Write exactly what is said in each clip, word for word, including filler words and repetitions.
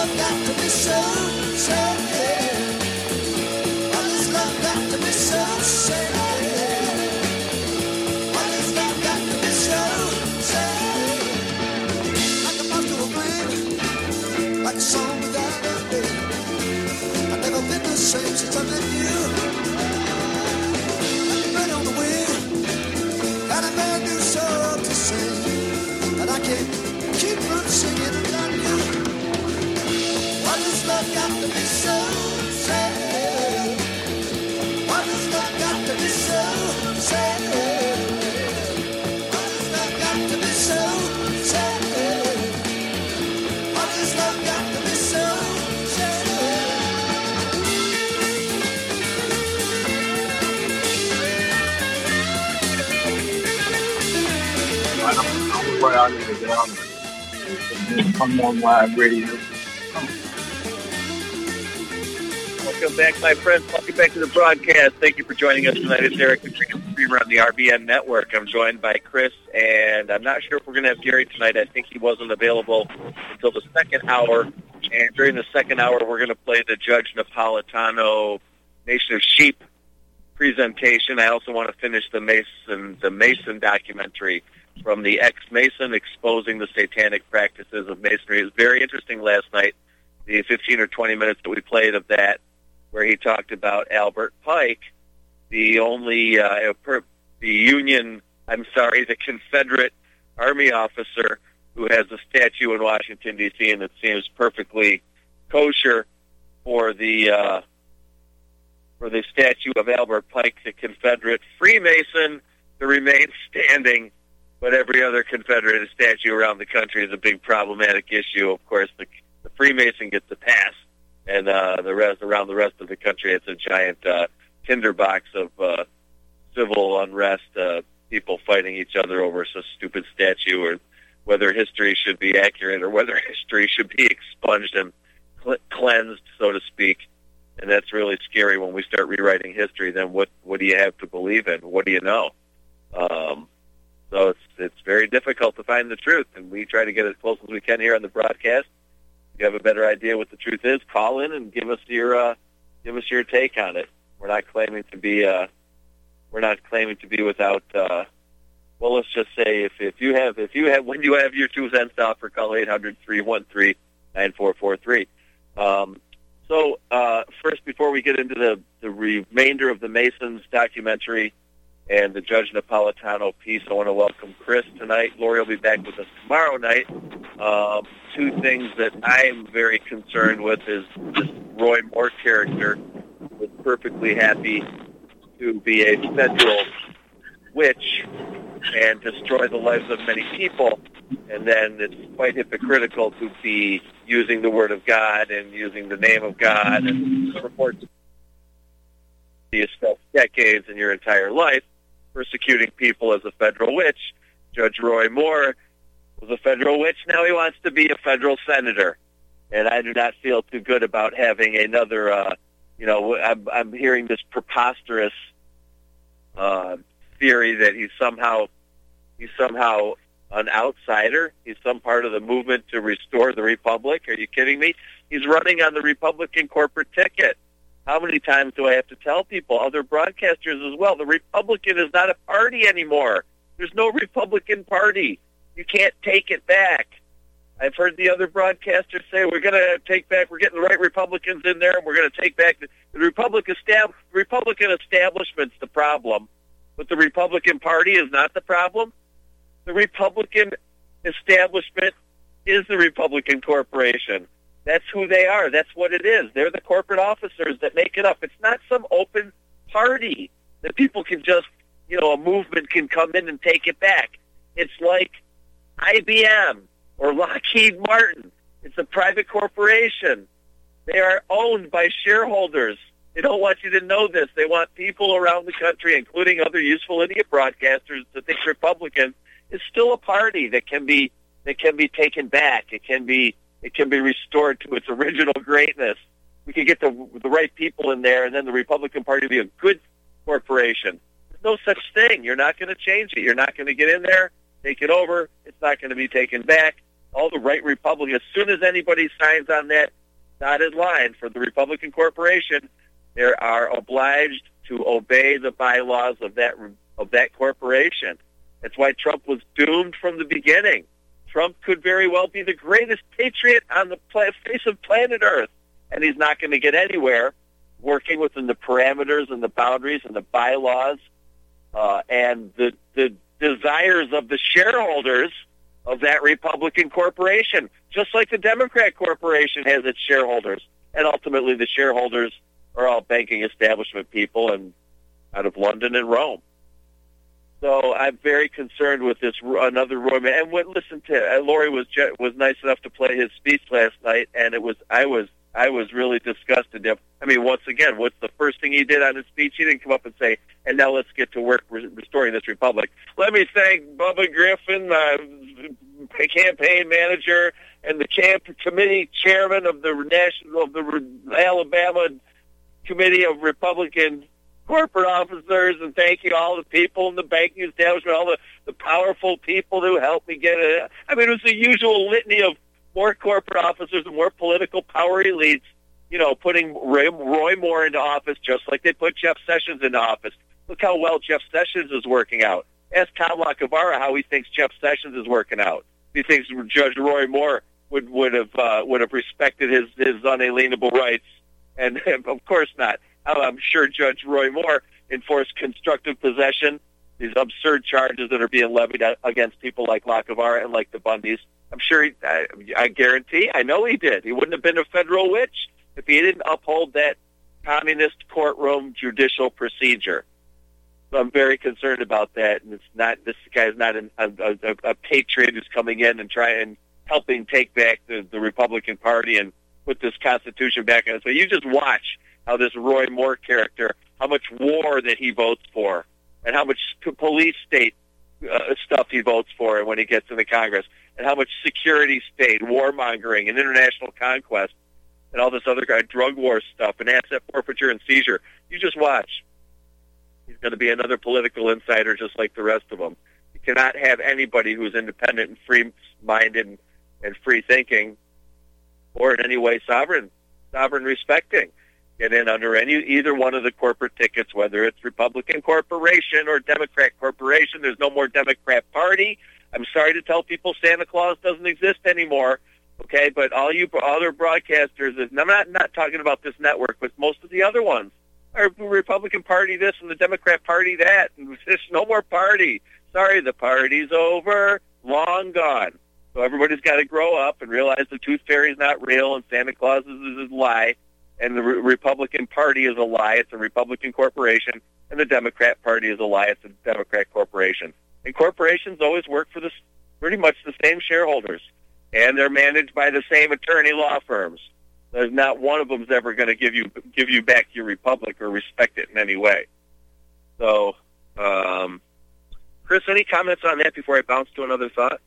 love got to be so sad? Why does love got to be so sad? Why does love got to be so sad? Like a moth to a flame, like a song without a name. I've never been the same since I met you. Like a bird on the wind, got a brand new song to sing, and I can't keep from singing without you. Why does love got to be so sad? Why does love got to be so sad? Why does love got to be so sad? Why does love got to be so sad? I don't know where I need to get on. Come on live radio. Welcome back, my friends. Welcome back to the broadcast. Thank you for joining us tonight. It's Eric, the Freedom Streamer on the R B N Network. I'm joined by Chris, and I'm not sure if we're going to have Gary tonight. I think he wasn't available until the second hour. And during the second hour, we're going to play the Judge Napolitano Nation of Sheep presentation. I also want to finish the Mason, the Mason documentary from the ex-Mason exposing the satanic practices of Masonry. It was very interesting last night, the fifteen or twenty minutes that we played of that, where he talked about Albert Pike, the only, uh, per, the Union, I'm sorry, the Confederate Army officer who has a statue in Washington, D C, and it seems perfectly kosher for the uh, for the statue of Albert Pike, the Confederate Freemason, to remain standing. But every other Confederate statue around the country is a big problematic issue. Of course, the, the Freemason gets a pass, and uh, the rest around the rest of the country, it's a giant uh, tinderbox of uh, civil unrest, uh, people fighting each other over a stupid statue, or whether history should be accurate, or whether history should be expunged and cl- cleansed, so to speak. And that's really scary when we start rewriting history. Then what, what do you have to believe in? What do you know? Um, So it's it's very difficult to find the truth, and we try to get as close as we can here on the broadcast. If you have a better idea what the truth is, call in and give us your uh, give us your take on it. We're not claiming to be uh, we're not claiming to be without. Uh, well, let's just say if, if you have if you have when you have your two cents to offer, call eight hundred, three one three, nine four four three. Um, so uh, first, before we get into the the remainder of the Masons documentary and the Judge Napolitano piece, I want to welcome Chris tonight. Lori will be back with us tomorrow night. Um, two things that I'm very concerned with is this Roy Moore character was perfectly happy to be a federal witch and destroy the lives of many people, and then it's quite hypocritical to be using the Word of God and using the name of God and reports you spent decades in your entire life persecuting people as a federal witch. Judge Roy Moore was a federal witch. Now he wants to be a federal senator. And I do not feel too good about having another, uh, you know, I'm, I'm hearing this preposterous uh, theory that he's somehow, he's somehow an outsider. He's some part of the movement to restore the Republic. Are you kidding me? He's running on the Republican corporate ticket. How many times do I have to tell people, other broadcasters as well, the Republican is not a party anymore. There's no Republican Party. You can't take it back. I've heard the other broadcasters say, we're going to take back, we're getting the right Republicans in there, and we're going to take back the, the Republican, estab- Republican establishment's the problem, but the Republican Party is not the problem. The Republican establishment is the Republican Corporation. That's who they are. That's what it is. They're the corporate officers that make it up. It's not some open party that people can just, you know, a movement can come in and take it back. It's like I B M or Lockheed Martin. It's a private corporation. They are owned by shareholders. They don't want you to know this. They want people around the country, including other useful idiot broadcasters, to think Republican is still a party that can be that can be taken back. It can be It can be restored to its original greatness. We can get the the right people in there, and then the Republican Party will be a good corporation. There's no such thing. You're not going to change it. You're not going to get in there, take it over. It's not going to be taken back. all the right Republicans, as soon as anybody signs on that dotted line for the Republican corporation, they are obliged to obey the bylaws of that of that corporation. That's why Trump was doomed from the beginning. Trump could very well be the greatest patriot on the face of planet Earth, and he's not going to get anywhere working within the parameters and the boundaries and the bylaws uh, and the, the desires of the shareholders of that Republican corporation, just like the Democrat corporation has its shareholders. And ultimately the shareholders are all banking establishment people and out of London and Rome. So I'm very concerned with this another Roy. And when, listen to uh, Lori was was nice enough to play his speech last night, and it was I was I was really disgusted. I mean, once again, what's the first thing he did on his speech? He didn't come up and say, "And now let's get to work re- restoring this republic." Let me thank Bubba Griffin, uh, campaign manager, and the camp committee chairman of the national of the Alabama Committee of Republican corporate officers, and thank you all the people in the banking establishment, all the, the powerful people who helped me get it. I mean, it was the usual litany of more corporate officers and more political power elites, you know, putting Roy, Roy Moore into office just like they put Jeff Sessions into office. Look how well Jeff Sessions is working out. Ask Tom Lacavara how he thinks Jeff Sessions is working out. He thinks Judge Roy Moore would would have uh, would have respected his his unalienable rights, and, and of course not. I'm sure Judge Roy Moore enforced constructive possession, these absurd charges that are being levied against people like Lacavara and like the Bundys. I'm sure, he, I, I guarantee, I know he did. He wouldn't have been a federal witch if he didn't uphold that communist courtroom judicial procedure. So I'm very concerned about that. And it's not, this guy's not an, a, a, a patriot who's coming in and trying and helping take back the, the Republican Party and put this Constitution back on. So you just watch how this Roy Moore character, how much war that he votes for, and how much police state uh, stuff he votes for when he gets in the Congress, and how much security state, warmongering, and international conquest, and all this other guy, drug war stuff, and asset forfeiture and seizure. You just watch. He's going to be another political insider just like the rest of them. You cannot have anybody who's independent and free-minded and free-thinking or in any way sovereign, sovereign respecting. Get in under any either one of the corporate tickets, whether it's Republican corporation or Democrat corporation. There's no more Democrat Party. I'm sorry to tell people Santa Claus doesn't exist anymore, okay? But all you other broadcasters, and I'm not, not talking about this network, but most of the other ones, are Republican Party this and the Democrat Party that. And there's no more party. Sorry, the party's over, long gone. So everybody's got to grow up and realize the Tooth Fairy's not real and Santa Claus is a lie. And the Re- Republican Party is a lie. It's a Republican corporation. And the Democrat Party is a lie. It's a Democrat corporation. And corporations always work for this, pretty much the same shareholders. And they're managed by the same attorney law firms. There's not one of them is ever going to give you give you back your republic or respect it in any way. So, um, Chris, any comments on that before I bounce to another thought?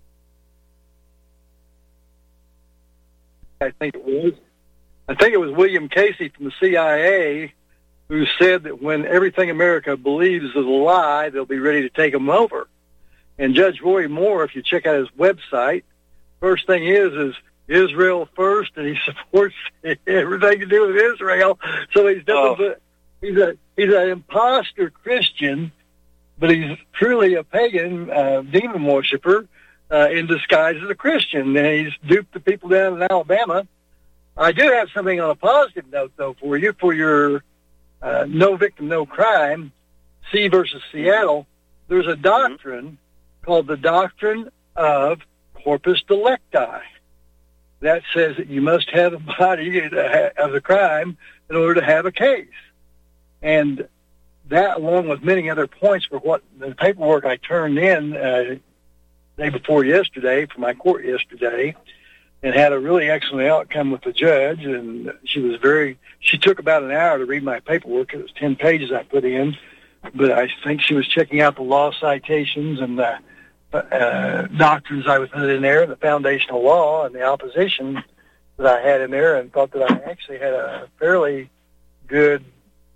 I think it was. I think it was William Casey from the C I A who said that when everything America believes is a lie, they'll be ready to take them over. And Judge Roy Moore, if you check out his website, first thing is is Israel first, and he supports everything to do with Israel. So he's nothing but, he's a he's an imposter Christian, but he's truly a pagan uh, demon worshiper uh, in disguise as a Christian. And he's duped the people down in Alabama. I do have something on a positive note, though, for you, for your uh, no victim, no crime, C versus Seattle. There's a doctrine mm-hmm. called the doctrine of corpus delicti. That says that you must have a body of the crime in order to have a case. And that, along with many other points for what the paperwork I turned in uh, day before yesterday, for my court yesterday, and had a really excellent outcome with the judge. And she was very, she took about an hour to read my paperwork. It was ten pages I put in, but I think she was checking out the law citations and the uh, doctrines I was put in there, the foundational law and the opposition that I had in there, and thought that I actually had a fairly good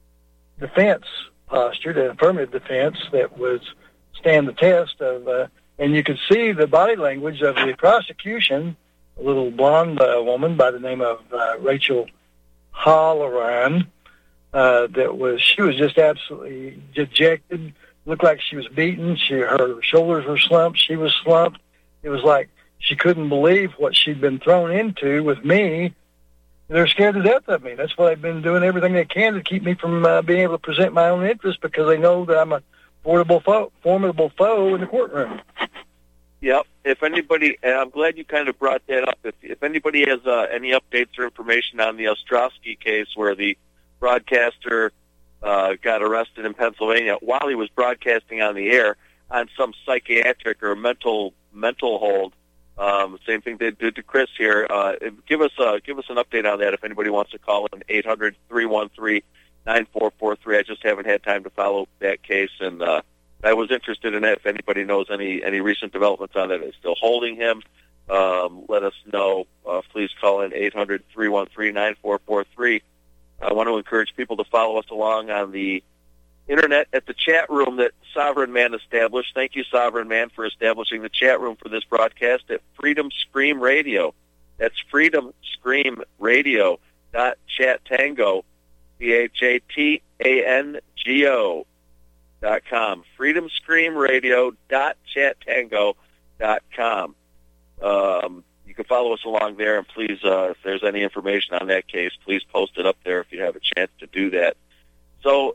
defense posture, an affirmative defense that was stand the test of uh, And you could see the body language of the prosecution, a little blonde uh, woman by the name of uh, Rachel Halloran, uh, that was, she was just absolutely dejected, looked like she was beaten. She, her shoulders were slumped. She was slumped. It was like she couldn't believe what she'd been thrown into with me. They're scared to death of me. That's why they've been doing everything they can to keep me from uh, being able to present my own interests, because they know that I'm a formidable foe, formidable foe in the courtroom. Yep. If anybody, and I'm glad you kind of brought that up. If, if anybody has uh, any updates or information on the Ostrowski case, where the broadcaster uh, got arrested in Pennsylvania while he was broadcasting on the air on some psychiatric or mental mental hold, um, same thing they did to Chris here. Uh, give us a, give us an update on that. If anybody wants to call in, eight hundred, three one three, nine four four three. I just haven't had time to follow that case, and uh, I was interested in it. If anybody knows any, any recent developments on it, is still holding him, um, let us know. Uh, please call in eight hundred, three one three, nine four four three. I want to encourage people to follow us along on the internet at the chat room that Sovereign Man established. Thank you, Sovereign Man, for establishing the chat room for this broadcast at Freedom Scream Radio. That's Freedom Scream Radio dot chat tango, C H A T A N G O dot com. Freedom Scream Radio dot chat tango dot com. Um, you can follow us along there, and please, uh, if there's any information on that case, please post it up there if you have a chance to do that. So,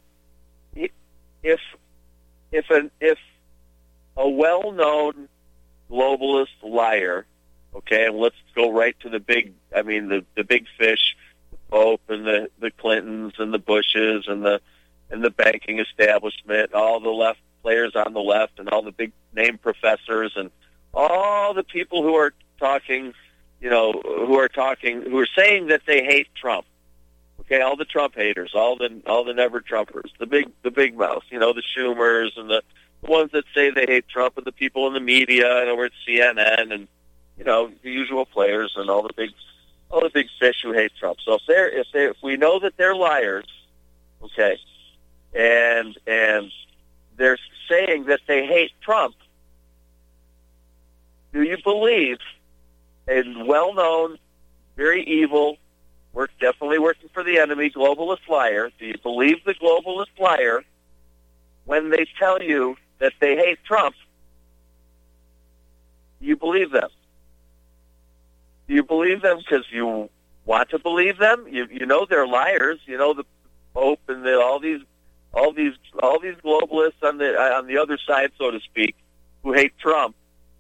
if if an if a well-known globalist liar, okay, and let's go right to the big, I mean, the, the big fish, the Pope and the, the Clintons and the Bushes and the and the banking establishment, all the left players on the left, and all the big name professors, and all the people who are talking, you know, who are talking, who are saying that they hate Trump. Okay, all the Trump haters, all the all the never Trumpers, the big the big mouths, you know, the Schumers and the, the ones that say they hate Trump, and the people in the media, and over at C N N, and you know, the usual players, and all the big all the big fish who hate Trump. So if they're if they if we know that they're liars, okay, and and they're saying that they hate Trump, do you believe a well-known, very evil, We're definitely working for the enemy, globalist liar? Do you believe the globalist liar when they tell you that they hate Trump? Do you believe them? Do you believe them because you want to believe them? You you know they're liars. You know the Pope and the, all these all these all these globalists on the on the other side, so to speak, who hate Trump.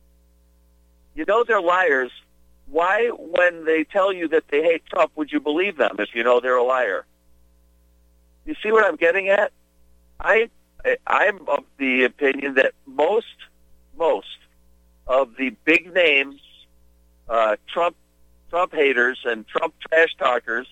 You know they're liars. Why, when they tell you that they hate Trump, would you believe them if you know they're a liar? You see what I'm getting at? I, I'm of the opinion that most, most of the big names, uh, Trump, Trump haters and Trump trash talkers,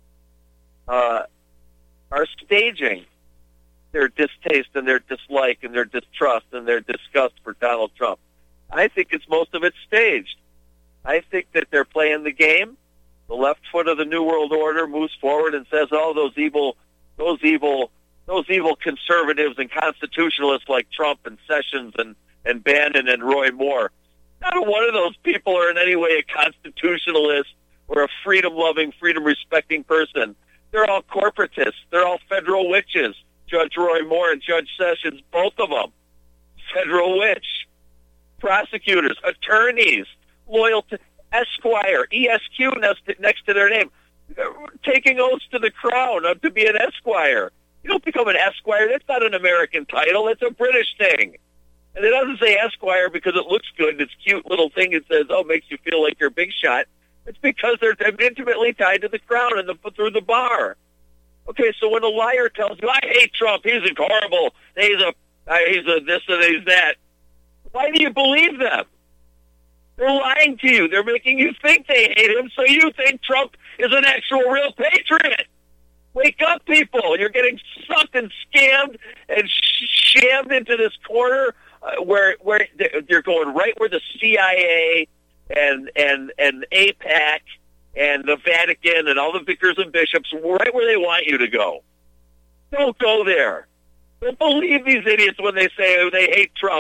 uh, are staging their distaste and their dislike and their distrust and their disgust for Donald Trump. I think it's most of it staged. I think that they're playing the game. The left foot of the New World Order moves forward and says, "Oh, those evil, those evil, those evil conservatives and constitutionalists like Trump and Sessions and and Bannon and Roy Moore. Not one of those people are in any way a constitutionalist or a freedom-loving, freedom-respecting person. They're all corporatists. They're all federal witches. Judge Roy Moore and Judge Sessions, both of them, federal witch, prosecutors, attorneys." Loyal to Esquire, E S Q next to, next to their name, taking oaths to the crown to be an Esquire. You don't become an Esquire. That's not an American title. It's a British thing. And it doesn't say Esquire because it looks good. It's a cute little thing. It says, oh, makes you feel like you're a big shot. It's because they're intimately tied to the crown and the, through the bar. Okay, so when a liar tells you, I hate Trump, he's horrible, he's a, he's a this and he's that, why do you believe them? They're lying to you. They're making you think they hate him, so you think Trump is an actual real patriot. Wake up, people. You're getting sucked and scammed and sh- shammed into this corner uh, where where you're going right where the C I A and and and AIPAC and the Vatican and all the vicars and bishops, right where they want you to go. Don't go there. Don't believe these idiots when they say they hate Trump.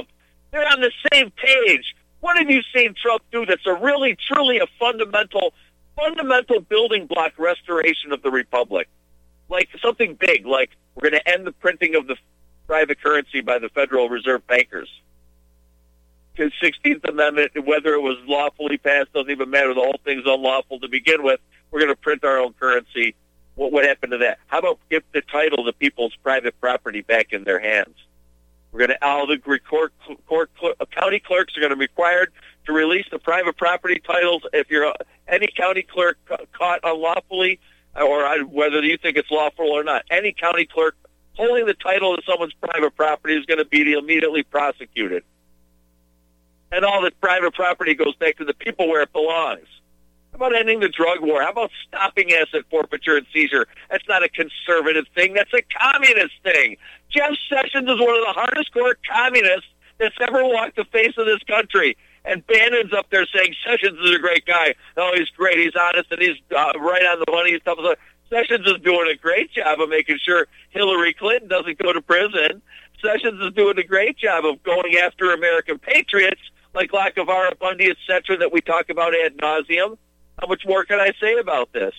They're on the same page. What have you seen Trump do that's a really, truly a fundamental, fundamental building block restoration of the republic? Like something big, like we're going to end the printing of the private currency by the Federal Reserve bankers. His sixteenth Amendment, whether it was lawfully passed, doesn't even matter. The whole thing's unlawful to begin with. We're going to print our own currency. What would happen to that? How about give the title to people's private property back in their hands? We're going to, all the court, court, county clerks are going to be required to release the private property titles. If you're any county clerk caught unlawfully, or whether you think it's lawful or not, any county clerk holding the title to someone's private property is going to be immediately prosecuted. And all this private property goes back to the people where it belongs. How about ending the drug war? How about stopping asset forfeiture and seizure? That's not a conservative thing. That's a communist thing. Jeff Sessions is one of the hardest core communists that's ever walked the face of this country. And Bannon's up there saying Sessions is a great guy. Oh, he's great. He's honest, and he's uh, right on the money and stuff. Sessions is doing a great job of making sure Hillary Clinton doesn't go to prison. Sessions is doing a great job of going after American patriots like Lackawanna, Bundy, et cetera, that we talk about ad nauseum. How much more can I say about this?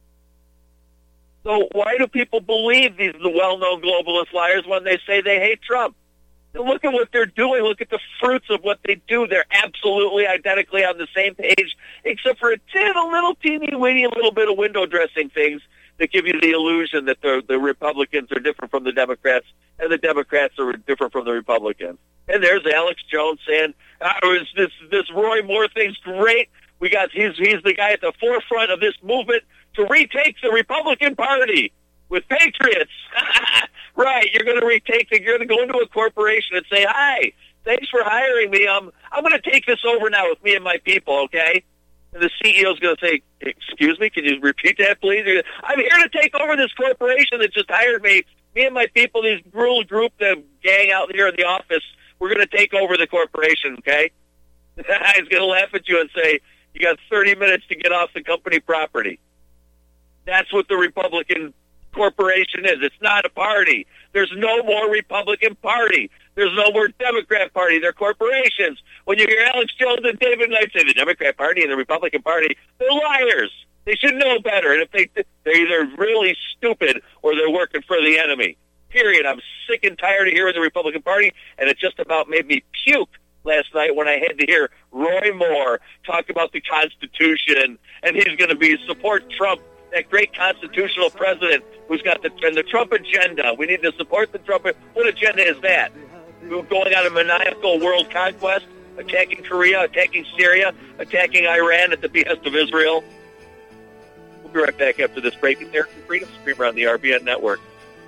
So why do people believe these the well-known globalist liars when they say they hate Trump? And look at what they're doing. Look at the fruits of what they do. They're absolutely identically on the same page, except for a, tin, a little teeny weeny little bit of window dressing things that give you the illusion that the, the Republicans are different from the Democrats and the Democrats are different from the Republicans. And there's Alex Jones saying, oh, this, this Roy Moore thing's great. We got he's he's the guy at the forefront of this movement to retake the Republican Party with patriots. Right, you're going to retake the, you're going to go into a corporation and say, "Hi, thanks for hiring me. Um, I'm going to take this over now with me and my people." Okay, and the C E O is going to say, "Excuse me, can you repeat that, please?" I'm here to take over this corporation that just hired me. Me and my people, these rural group, the gang out here in the office, we're going to take over the corporation. Okay, he's going to laugh at you and say, "You got thirty minutes to get off the company property." That's what the Republican corporation is. It's not a party. There's no more Republican Party. There's no more Democrat Party. They're corporations. When you hear Alex Jones and David Knight say the Democrat Party and the Republican Party, they're liars. They should know better. And if they, they're either really stupid or they're working for the enemy. Period. I'm sick and tired of hearing the Republican Party, and it just about made me puke last night when I had to hear Roy Moore talk about the Constitution, and he's going to be support Trump, that great constitutional president who's got the, and the Trump agenda. We need to support the Trump. What agenda is that? We're going on a maniacal world conquest, attacking Korea, attacking Syria, attacking Iran at the behest of Israel. We'll be right back after this break. It's Eric and Freedom Streamer on the R B N Network.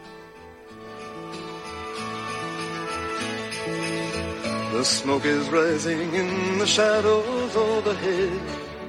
The smoke is rising in the shadows overhead.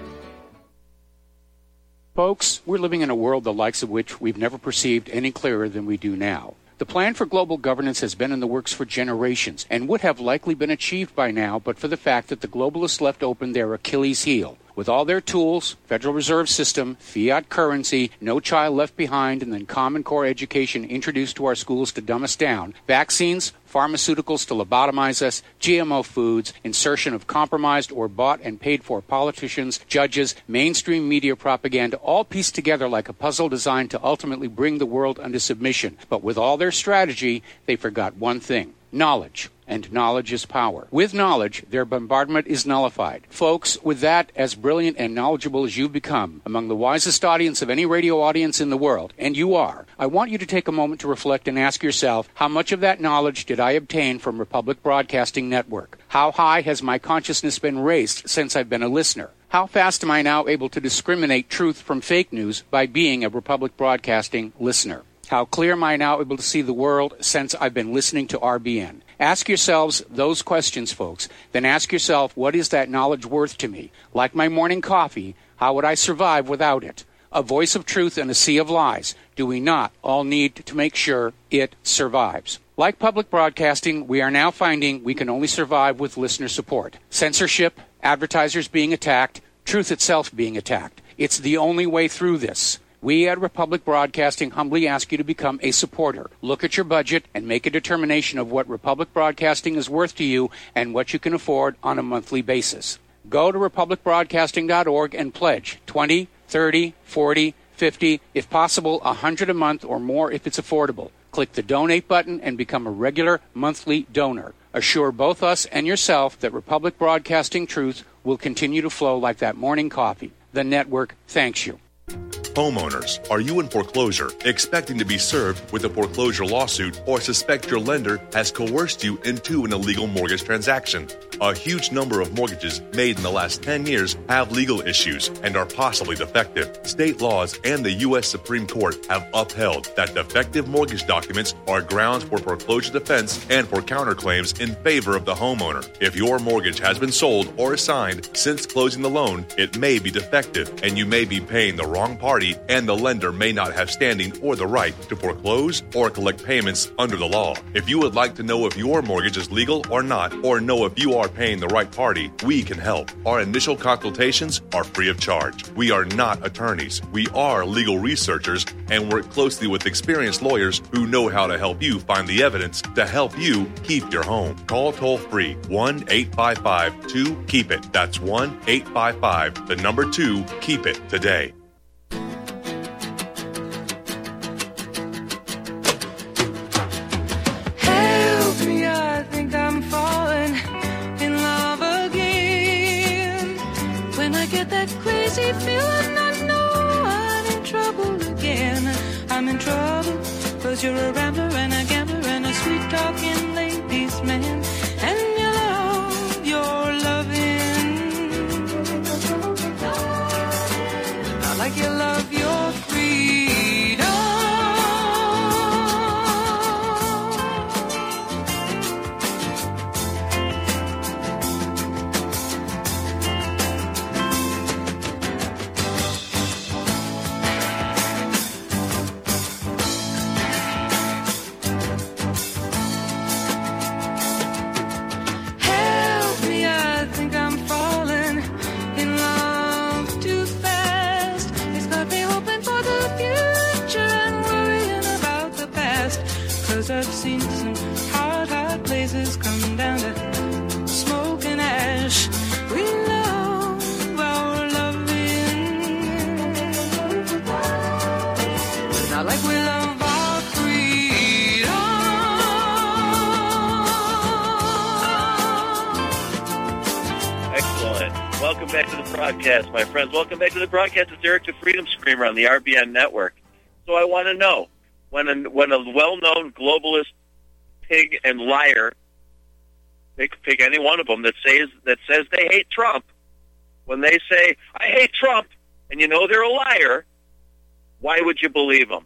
Folks, we're living in a world the likes of which we've never perceived any clearer than we do now. The plan for global governance has been in the works for generations and would have likely been achieved by now but for the fact that the globalists left open their Achilles heel. With all their tools, Federal Reserve System, fiat currency, no child left behind, and then Common Core education introduced to our schools to dumb us down, vaccines, pharmaceuticals to lobotomize us, G M O foods, insertion of compromised or bought and paid for politicians, judges, mainstream media propaganda, all pieced together like a puzzle designed to ultimately bring the world under submission. But with all their strategy, they forgot one thing: knowledge. And knowledge is power. With knowledge, their bombardment is nullified. Folks, with that, as brilliant and knowledgeable as you've become, among the wisest audience of any radio audience in the world, and you are, I want you to take a moment to reflect and ask yourself, how much of that knowledge did I obtain from Republic Broadcasting Network? How high has my consciousness been raised since I've been a listener? How fast am I now able to discriminate truth from fake news by being a Republic Broadcasting listener? How clear am I now able to see the world since I've been listening to R B N? Ask yourselves those questions, folks. Then ask yourself, what is that knowledge worth to me? Like my morning coffee, how would I survive without it? A voice of truth in a sea of lies. Do we not all need to make sure it survives? Like public broadcasting, we are now finding we can only survive with listener support. Censorship, advertisers being attacked, truth itself being attacked. It's the only way through this. We at Republic Broadcasting humbly ask you to become a supporter. Look at your budget and make a determination of what Republic Broadcasting is worth to you and what you can afford on a monthly basis. Go to republic broadcasting dot org and pledge twenty, thirty, forty, fifty, if possible, one hundred a month or more if it's affordable. Click the donate button and become a regular monthly donor. Assure both us and yourself that Republic Broadcasting truth will continue to flow like that morning coffee. The network thanks you. Homeowners, are you in foreclosure, expecting to be served with a foreclosure lawsuit, or suspect your lender has coerced you into an illegal mortgage transaction? A huge number of mortgages made in the last ten years have legal issues and are possibly defective. State laws and the U S Supreme Court have upheld that defective mortgage documents are grounds for foreclosure defense and for counterclaims in favor of the homeowner. If your mortgage has been sold or assigned since closing the loan, it may be defective and you may be paying the wrong party, and the lender may not have standing or the right to foreclose or collect payments under the law. If you would like to know if your mortgage is legal or not, or know if you are paying the right party, we can help. Our initial consultations are free of charge. We are not attorneys. We are legal researchers and work closely with experienced lawyers who know how to help you find the evidence to help you keep your home. Call toll free one eight five five two keep it. That's one eight five five, the number two, keep it today. Crazy feeling, I know I'm in trouble again. I'm in trouble, cause you're a rambler and a gambler and a sweet-talking ladies' man. And you love your loving, not like you love your freedom. I've seen some hard, hard places come down to smoke and ash. We love our loving, not like we love our freedom. Excellent. Welcome back to the broadcast, my friends. Welcome back to the broadcast. It's Eric the Freedom Screamer on the R B N Network. So I want to know, When a, when a well-known globalist pig and liar, pick, pick any one of them that says that says they hate Trump, when they say, I hate Trump, and you know they're a liar, why would you believe them?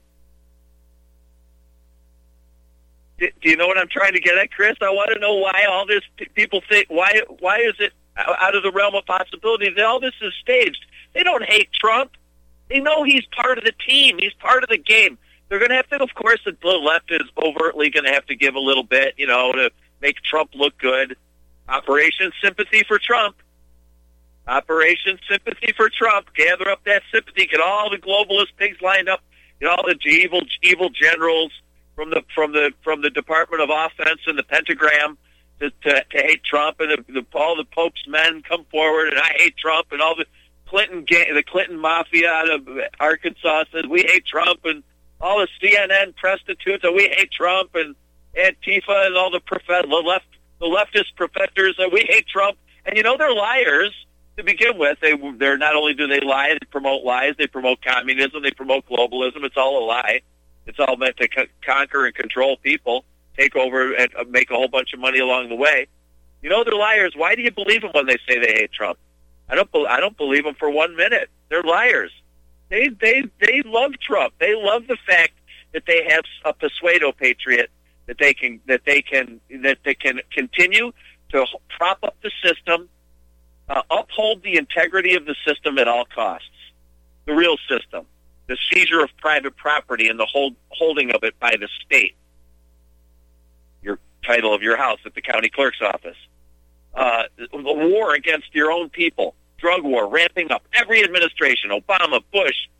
Do, do you know what I'm trying to get at, Chris? I want to know why all this people think, why why is it out of the realm of possibility that all this is staged? They don't hate Trump. They know he's part of the team. He's part of the game. They're going to have to, of course, the left is overtly going to have to give a little bit, you know, to make Trump look good. Operation Sympathy for Trump. Operation Sympathy for Trump. Gather up that sympathy. Get all the globalist pigs lined up. Get all the evil, evil generals from the from the from the Department of Offense and the Pentagram to, to, to hate Trump, and the, the, all the Pope's men come forward, and I hate Trump, and all the Clinton gang, the Clinton mafia out of Arkansas says we hate Trump, and all the C N N prostitutes that we hate Trump, and Antifa and all the, prof- the left, the leftist professors that we hate Trump. And you know they're liars to begin with. They they're not only do they lie, they promote lies, they promote communism, they promote globalism. It's all a lie. It's all meant to co- conquer and control people, take over and uh, make a whole bunch of money along the way. You know they're liars. Why do you believe them when they say they hate Trump? I don't. Be- I don't believe them for one minute. They're liars. They they they love Trump. They love the fact that they have a pseudo patriot that they can that they can that they can continue to prop up the system, uh, uphold the integrity of the system at all costs. The real system, the seizure of private property and the hold, holding of it by the state. Your title of your house at the county clerk's office. Uh, the war against your own people. Drug war ramping up. Every administration, Obama, Bush,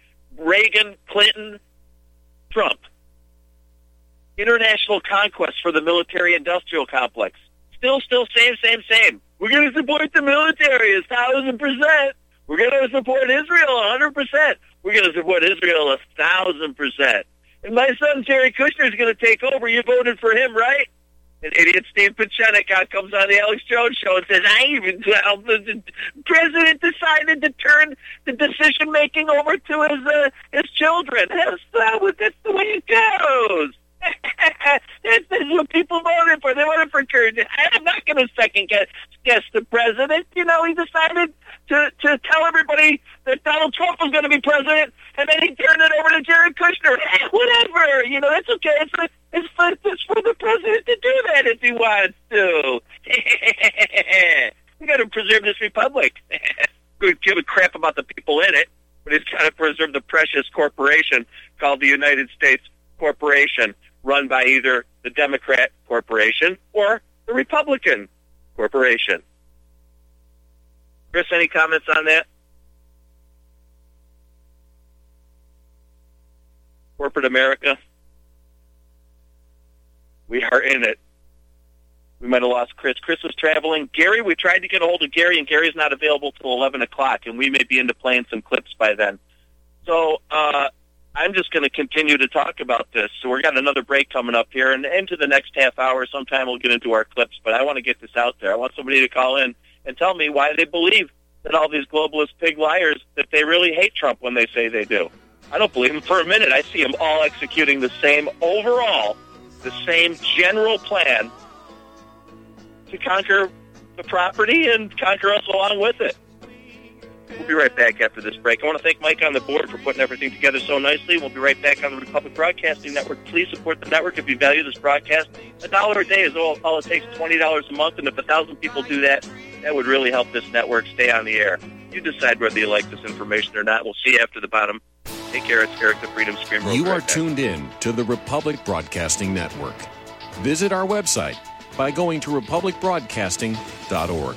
Reagan, Clinton, Trump. International conquest for the military-industrial complex. Still, still, same, same, same. We're going to support the military a thousand percent. We're going to support Israel a hundred percent. We're going to support Israel a thousand percent. And my son, Jerry Kushner, is going to take over. You voted for him, right? And idiot Steve Pachenik comes on the Alex Jones show and says, I even, well, the president decided to turn the decision-making over to his uh, his children. That's, uh, that's the way it goes. This is what people voted for. They voted for Kurt. I'm not going to second guess, guess the president. You know, he decided to, to tell everybody that Donald Trump was going to be president, and then he turned it over to Jared Kushner. Hey, whatever. You know, that's okay. It's, a, it's, for, it's for the president to do that if he wants to. We got to preserve this republic. We give a crap about the people in it, but it's got to preserve the precious corporation called the United States Corporation, run by either the Democrat corporation or the Republican corporation. Chris, any comments on that? Corporate America, we are in it. We might have lost Chris. Chris was traveling. Gary, we tried to get a hold of Gary, and Gary's not available till eleven o'clock, and we may be into playing some clips by then. So, uh, I'm just going to continue to talk about this. So we've got another break coming up here, and into the next half hour, sometime we'll get into our clips. But I want to get this out there. I want somebody to call in and tell me why they believe that all these globalist pig liars, that they really hate Trump when they say they do. I don't believe them for a minute. I see them all executing the same overall, the same general plan to conquer the property and conquer us along with it. We'll be right back after this break. I want to thank Mike on the board for putting everything together so nicely. We'll be right back on the Republic Broadcasting Network. Please support the network if you value this broadcast. A dollar a day is all, all it takes, twenty dollars a month, and if a thousand people do that, that would really help this network stay on the air. You decide whether you like this information or not. We'll see you after the bottom. Take care. It's Eric the Freedom Screamer. You are tuned in to the Republic Broadcasting Network. Visit our website by going to republic broadcasting dot org.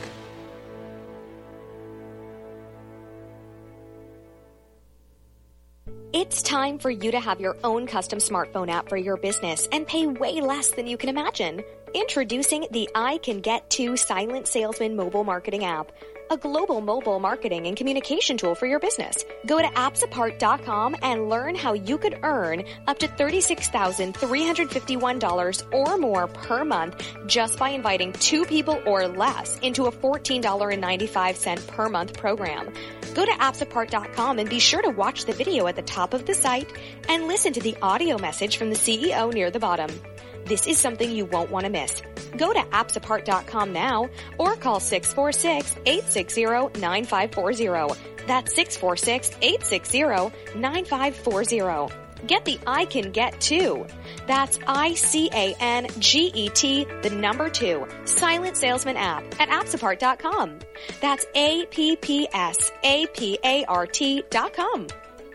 It's time for you to have your own custom smartphone app for your business and pay way less than you can imagine. Introducing the I Can Get To Silent Salesman mobile marketing app, a global mobile marketing and communication tool for your business. Go to apps apart dot com and learn how you could earn up to thirty-six thousand three hundred fifty-one dollars or more per month just by inviting two people or less into a fourteen dollars and ninety-five cents per month program. Go to apps apart dot com and be sure to watch the video at the top of the site and listen to the audio message from the C E O near the bottom. This is something you won't want to miss. Go to apps apart dot com now or call six four six, eight six zero, nine five four zero. That's six four six, eight six zero, nine five four zero. Get the I Can Get To. That's I C A N G E T, the number two, Silent Salesman app at apps apart dot com. That's A P P S A P A R T dot com.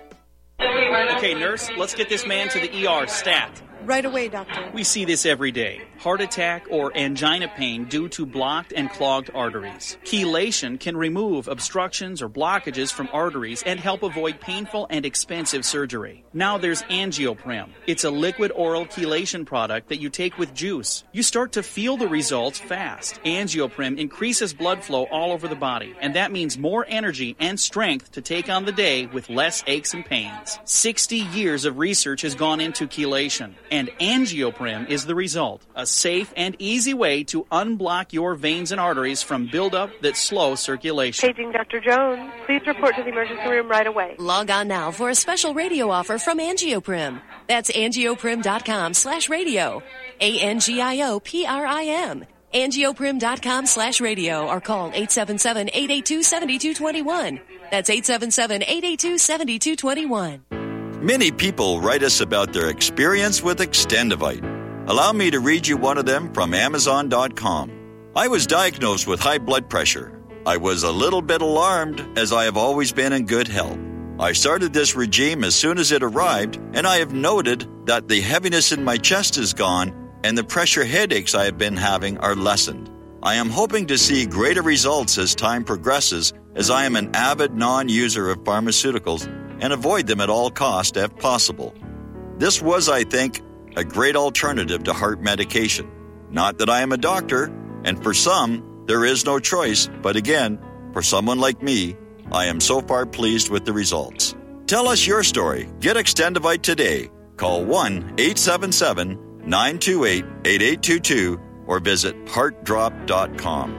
Okay, nurse, let's get this man to the E R stat. Right away, doctor. We see this every day. Heart attack or angina pain due to blocked and clogged arteries. Chelation can remove obstructions or blockages from arteries and help avoid painful and expensive surgery. Now there's Angioprim. It's a liquid oral chelation product that you take with juice. You start to feel the results fast. Angioprim increases blood flow all over the body, and that means more energy and strength to take on the day with less aches and pains. sixty years of research has gone into chelation, and Angioprim is the result. A safe and easy way to unblock your veins and arteries from buildup that slow circulation. Paging Doctor Jones. Please report to the emergency room right away. Log on now for a special radio offer from Angioprim. That's angioprim dot com slash radio. A N G I O P R I M. angioprim dot com slash radio or call eight seven seven, eight eight two, seven two two one. That's eight seven seven, eight eight two, seven two two one. Many people write us about their experience with Extendivite. Allow me to read you one of them from amazon dot com. I was diagnosed with high blood pressure. I was a little bit alarmed, as I have always been in good health. I started this regime as soon as it arrived, and I have noted that the heaviness in my chest is gone and the pressure headaches I have been having are lessened. I am hoping to see greater results as time progresses, as I am an avid non-user of pharmaceuticals and avoid them at all costs if possible. This was, I think, a great alternative to heart medication. Not that I am a doctor, and for some, there is no choice, but again, for someone like me, I am so far pleased with the results. Tell us your story. Get Extendivite today. Call one eight seven seven, nine two eight, eight eight two two or visit heart drop dot com.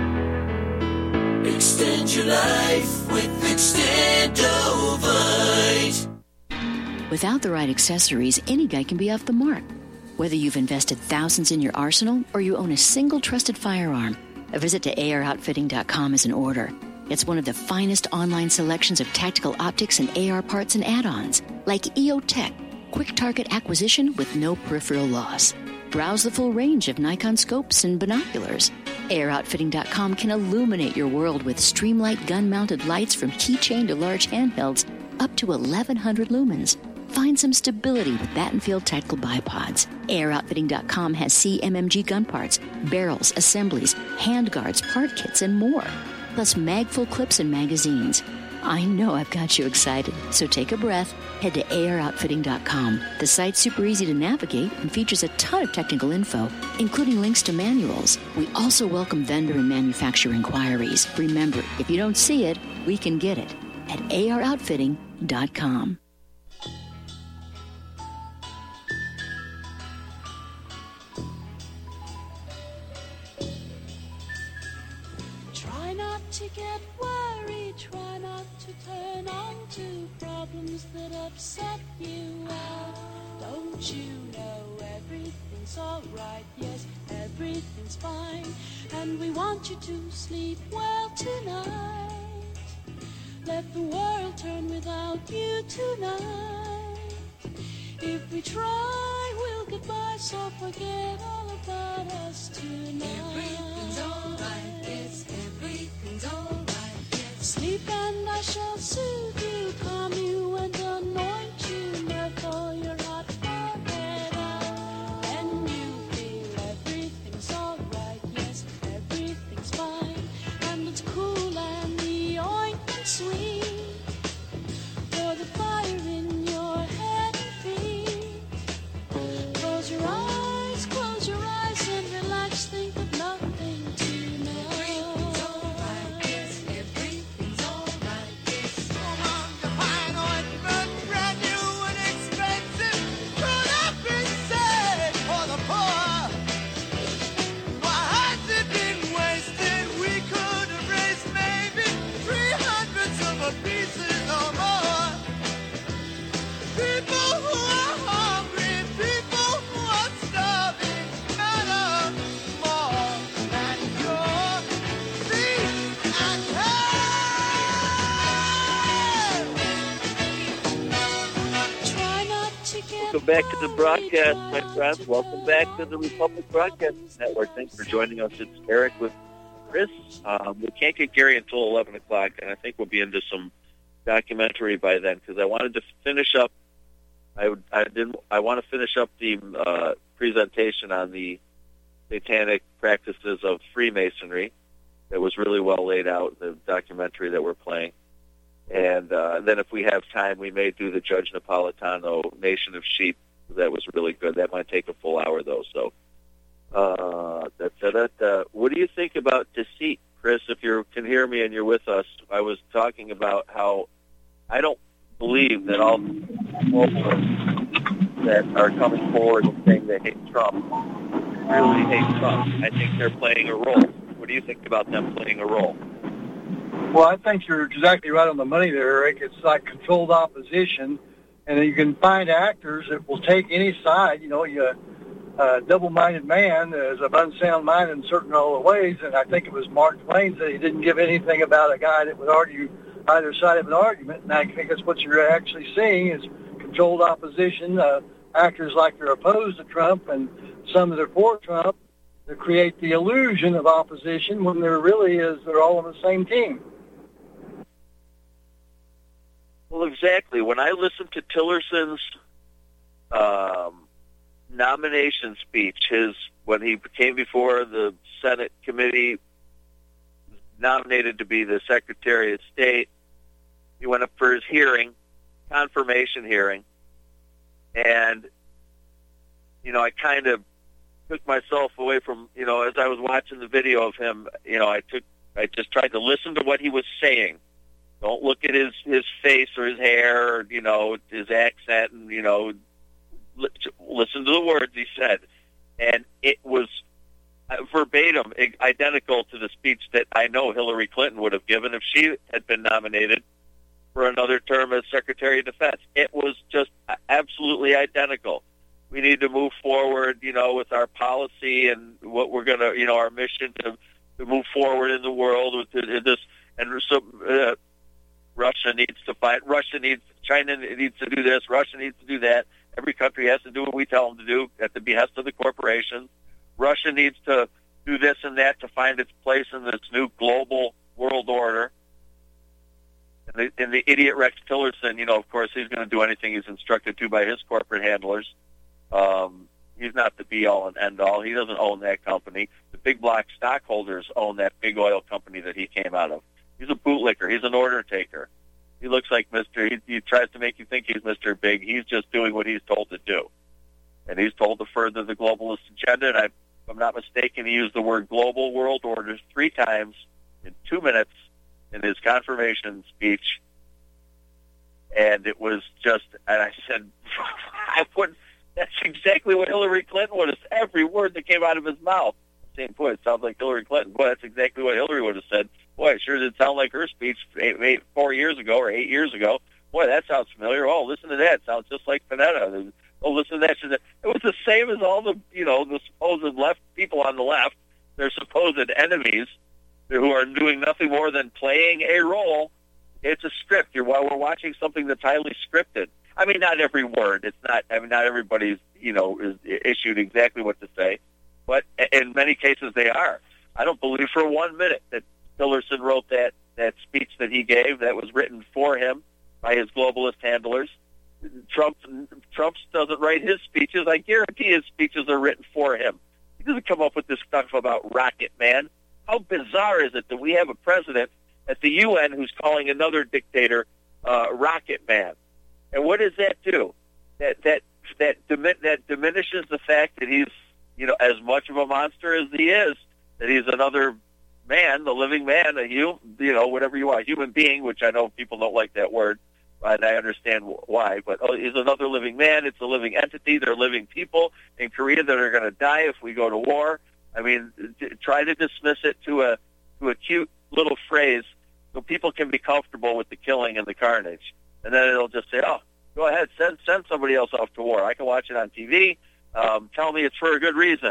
Extend your life with Extendovite. Without the right accessories, any guy can be off the mark. Whether you've invested thousands in your arsenal or you own a single trusted firearm, a visit to A R outfitting dot com is in order. It's one of the finest online selections of tactical optics and A R parts and add-ons, like E O Tech, quick target acquisition with no peripheral loss. Browse the full range of Nikon scopes and binoculars. A R outfitting dot com can illuminate your world with Streamlight gun-mounted lights from keychain to large handhelds up to eleven hundred lumens. Find some stability with Battenfield tactical bipods. A R outfitting dot com has C M M G gun parts, barrels, assemblies, handguards, part kits, and more. Plus mag-full clips and magazines. I know I've got you excited, so take a breath. Head to A R outfitting dot com. The site's super easy to navigate and features a ton of technical info, including links to manuals. We also welcome vendor and manufacturer inquiries. Remember, if you don't see it, we can get it at A R outfitting dot com. Try not to get worried, try not to turn on to problems that upset you out. Don't you know everything's alright? Yes, everything's fine, and we want you to sleep well tonight. Let the world turn without you tonight. If we try, we'll get by, so forget all about us tonight. Everything's alright, yes, everything's alright, yes. Sleep and I shall soothe you, calm you and anoint you, therefore your hot forehead out. And you feel everything's alright, yes, everything's fine, and it's cool and the ointment sweet, for the fire in your head and feet. Close your eyes, close your eyes and relax, think of nothing tonight. Everything's alright, yes, everything's alright, yes. Come on, the fine ointment, brand new and expensive, could have been saved for the poor. Why has it been wasted? We could have raised maybe three hundredths of a pieces or more. People who are hungry, people who are starving, matter more than your feet and head. Try not to get Welcome back to the broadcast, my friends. Welcome back to the Republic Broadcasting Network. Thanks for joining us. It's Eric with Chris. Um, we can't get Gary until eleven o'clock, and I think we'll be into some documentary by then, because I wanted to finish up. I would, I didn't. I want to finish up the uh, presentation on the satanic practices of Freemasonry. That was really well laid out in the documentary that we're playing. And uh, then, if we have time, we may do the Judge Napolitano Nation of Sheep. That was really good. That might take a full hour, though. So, uh, da, da, da, da. What do you think about deceit, Chris? If you can hear me and you're with us, I was talking about how I don't believe that all people that are coming forward and saying they hate Trump really hate Trump. I think they're playing a role. What do you think about them playing a role? Well, I think you're exactly right on the money there, Eric. It's like controlled opposition, and you can find actors that will take any side. You know, you uh, double-minded man is of unsound mind in certain other ways, and I think it was Mark Twain said he didn't give anything about a guy that would argue either side of an argument, and I think that's what you're actually seeing is controlled opposition, uh, actors like they're opposed to Trump, and some that are for Trump to create the illusion of opposition when there really is they're all on the same team. Well, exactly. When I listened to Tillerson's um, nomination speech, his when he came before the Senate committee, nominated to be the Secretary of State, he went up for his hearing, confirmation hearing, and, you know, I kind of took myself away from, you know, as I was watching the video of him, you know, I took, I just tried to listen to what he was saying. Don't look at his, his face or his hair or, you know, his accent, and, you know, li- listen to the words he said. And it was verbatim, identical to the speech that I know Hillary Clinton would have given if she had been nominated for another term as Secretary of Defense. It was just absolutely identical. We need to move forward, you know, with our policy and what we're going to, you know, our mission to, to move forward in the world with this. And so uh, Russia needs to fight. Russia needs, China needs to do this. Russia needs to do that. Every country has to do what we tell them to do at the behest of the corporations. Russia needs to do this and that to find its place in this new global world order. And the, and the idiot Rex Tillerson, you know, of course, he's going to do anything he's instructed to by his corporate handlers. Um, he's not the be-all and end-all. He doesn't own that company. The big block stockholders own that big oil company that he came out of. He's a bootlicker. He's an order taker. He looks like Mister He, he tries to make you think he's Mister Big. He's just doing what he's told to do. And he's told to further the globalist agenda. And I, if I'm not mistaken, he used the word global world order three times in two minutes in his confirmation speech. And it was just, and I said, I wouldn't, that's exactly what Hillary Clinton would have said. Every word that came out of his mouth. Same point. It sounds like Hillary Clinton. Boy, that's exactly what Hillary would have said. Boy, it sure did sound like her speech eight, eight, four years ago or eight years ago. Boy, that sounds familiar. Oh, listen to that. It sounds just like Panetta. Oh, listen to that. It was the same as all the, you know, the supposed left people on the left, their supposed enemies, who are doing nothing more than playing a role. It's a script. You're while we're watching something that's highly scripted. I mean, not every word. It's not. I mean, not everybody's, you know, is issued exactly what to say, but in many cases they are. I don't believe for one minute that Tillerson wrote that that speech that he gave that was written for him by his globalist handlers. Trump Trump doesn't write his speeches. I guarantee his speeches are written for him. He doesn't come up with this stuff about Rocket Man. How bizarre is it that we have a president at the U N who's calling another dictator uh, Rocket Man? And what does that do? That that that dimi- that diminishes the fact that he's, you know, as much of a monster as he is. That he's another man, the living man, a you, you know, whatever you are, human being. Which I know people don't like that word, and I understand why. But oh, he's another living man. It's a living entity. They're living people in Korea that are going to die if we go to war. I mean, t- try to dismiss it to a to a cute little phrase so people can be comfortable with the killing and the carnage. And then it'll just say, oh, go ahead, send send somebody else off to war. I can watch it on T V. Um, tell me it's for a good reason.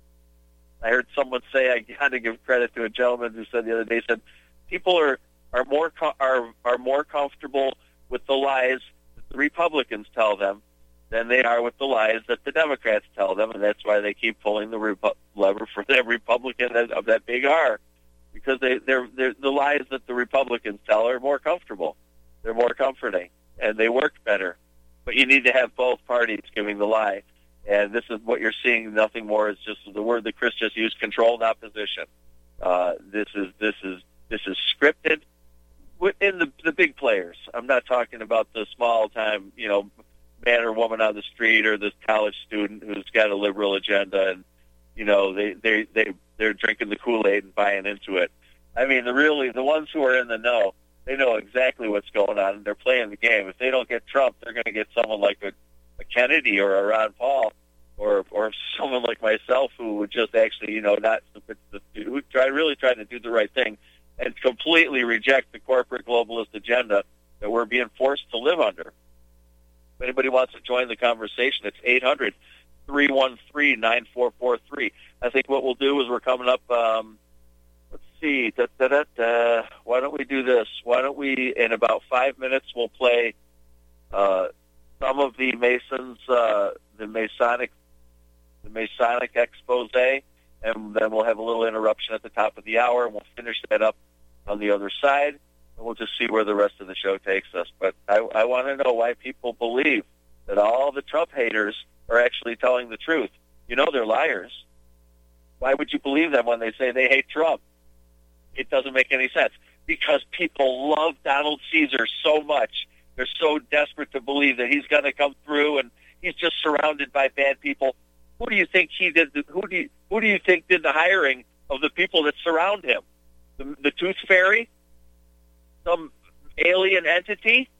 I heard someone say, I got to give credit to a gentleman who said the other day, he said, people are, are, more, are, are more comfortable with the lies that the Republicans tell them than they are with the lies that the Democrats tell them, and that's why they keep pulling the Repu- lever for that Republican of that big R, because they, they're, they're, the lies that the Republicans tell are more comfortable. They're more comforting, and they work better. But you need to have both parties giving the lie, and this is what you're seeing. Nothing more is just the word that Chris just used: controlled opposition. Uh, this is this is this is scripted within the the big players. I'm not talking about the small time, you know, man or woman on the street or this college student who's got a liberal agenda and, you know, they they they they're drinking the Kool-Aid and buying into it. I mean, the really the ones who are in the know, they know exactly what's going on, and they're playing the game. If they don't get Trump, they're going to get someone like a, a Kennedy or a Ron Paul, or or someone like myself who would just actually, you know, not who try really trying to do the right thing and completely reject the corporate globalist agenda that we're being forced to live under. If anybody wants to join the conversation, it's eight hundred, three one three, nine four four three. I think what we'll do is we're coming up, um, let's see, da, da, da, da. Why don't we do this? Why don't we, in about five minutes, we'll play uh, some of the Masons, uh, the Masonic the Masonic expose, and then we'll have a little interruption at the top of the hour, and we'll finish that up on the other side, and we'll just see where the rest of the show takes us. But I, I want to know why people believe that all the Trump haters are actually telling the truth. You know they're liars. Why would you believe them when they say they hate Trump? It doesn't make any sense. Because people love Donald Caesar so much They're so desperate to believe that he's going to come through, and he's just surrounded by bad people. Who do you think he did? The, who do you, who do you think did the hiring of the people that surround him? The, the Tooth Fairy? Some alien entity?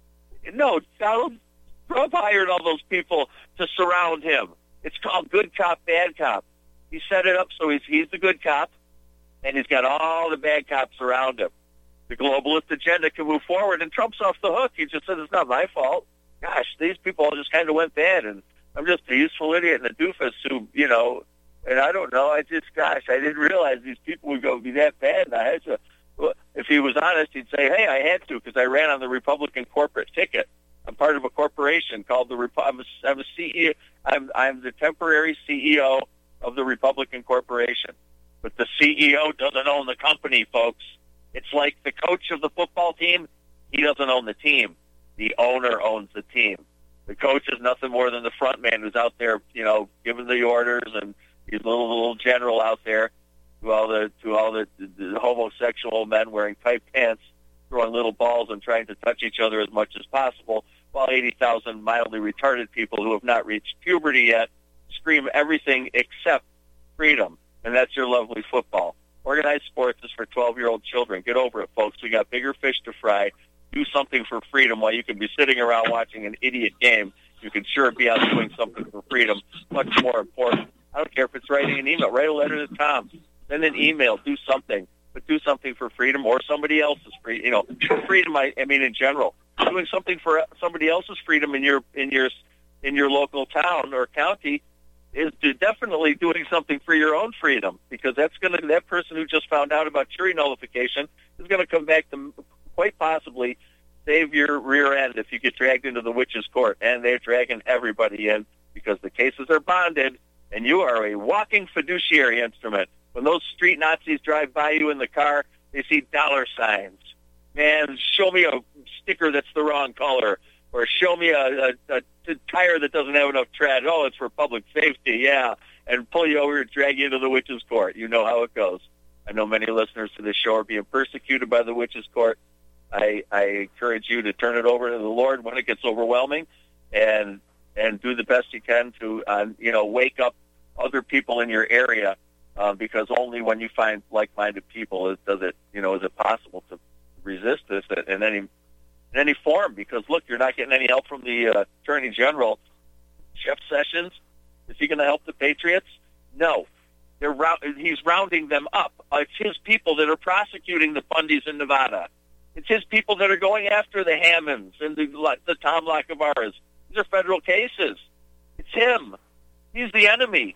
No, Donald Trump hired all those people to surround him. It's called good cop, bad cop. He set it up so he's he's the good cop, and he's got all the bad cops around him. The globalist agenda can move forward, and Trump's off the hook. He just said, it's not my fault. Gosh, these people all just kind of went bad, and I'm just a useful idiot and a doofus who, you know, and I don't know. I just, gosh, I didn't realize these people would go be that bad, and I had to. If he was honest, he'd say, hey, I had to because I ran on the Republican corporate ticket. I'm part of a corporation called the Repu- I'm, a, I'm a C E O. I'm, I'm the temporary C E O of the Republican Corporation. But the C E O doesn't own the company, folks. It's like the coach of the football team. He doesn't own the team. The owner owns the team. The coach is nothing more than the front man who's out there, you know, giving the orders, and he's a little, little general out there to all the to all the, the, the homosexual men wearing tight pants, throwing little balls and trying to touch each other as much as possible, while eighty thousand mildly retarded people who have not reached puberty yet scream everything except freedom. And that's your lovely football. Organized sports is for twelve-year-old children. Get over it, folks. We got bigger fish to fry. Do something for freedom while you can be sitting around watching an idiot game. You can sure be out doing something for freedom. Much more important. I don't care if it's writing an email. Write a letter to Tom. Send an email. Do something. But do something for freedom or somebody else's freedom. You know, freedom, I, I mean in general. Doing something for somebody else's freedom in your in your, in your local town or county is definitely doing something for your own freedom, because that's going to that person who just found out about jury nullification is going to come back to quite possibly save your rear end if you get dragged into the witch's court. And they're dragging everybody in because the cases are bonded, and you are a walking fiduciary instrument. When those street Nazis drive by you in the car, they see dollar signs. Man, show me a sticker that's the wrong color, or show me a, a, a tire that doesn't have enough tread. Oh, it's for public safety, yeah. And pull you over and drag you into the witch's court. You know how it goes. I know many listeners to this show are being persecuted by the witch's court. I, I encourage you to turn it over to the Lord when it gets overwhelming, and and do the best you can to uh, you know wake up other people in your area, uh, because only when you find like-minded people is, does it you know is it possible to resist this in any in any form. Because look, you're not getting any help from the uh, Attorney General, Jeff Sessions. Is he going to help the Patriots? No. They're rou- he's rounding them up. Uh, it's his people that are prosecuting the Bundys in Nevada. It's his people that are going after the Hammonds and the, the Tom Lacavaras. These are federal cases. It's him. He's the enemy.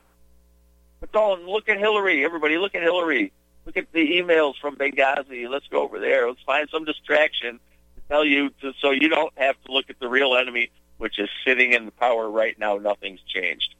But don't look at Hillary. Everybody, look at Hillary. Look at the emails from Benghazi. Let's go over there. Let's find some distraction to tell you to, so you don't have to look at the real enemy, which is sitting in power right now. Nothing's changed.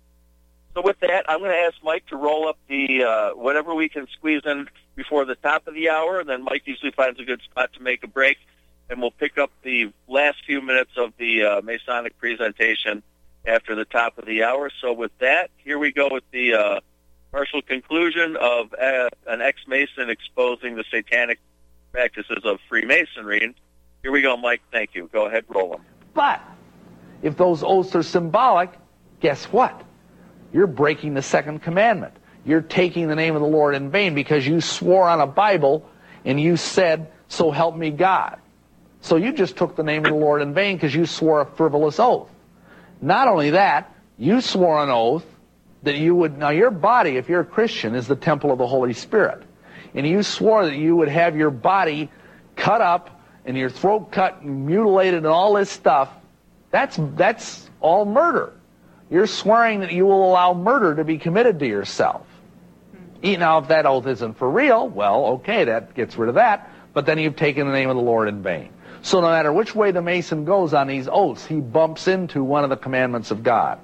So with that, I'm going to ask Mike to roll up the uh, whatever we can squeeze in before the top of the hour, and then Mike usually finds a good spot to make a break, and we'll pick up the last few minutes of the uh, Masonic presentation after the top of the hour. So with that, here we go with the uh, partial conclusion of uh, an ex-Mason exposing the satanic practices of Freemasonry. And here we go, Mike. Thank you. Go ahead, roll them. But if those oaths are symbolic, guess what? You're breaking the second commandment. You're taking the name of the Lord in vain because you swore on a Bible and you said, so help me God. So you just took the name of the Lord in vain because you swore a frivolous oath. Not only that, you swore an oath that you would, now your body, if you're a Christian, is the temple of the Holy Spirit. And you swore that you would have your body cut up and your throat cut and mutilated and all this stuff. That's, that's all murder. You're swearing that you will allow murder to be committed to yourself. Now, if that oath isn't for real, well, okay, that gets rid of that. But then you've taken the name of the Lord in vain. So no matter which way the Mason goes on these oaths, he bumps into one of the commandments of God.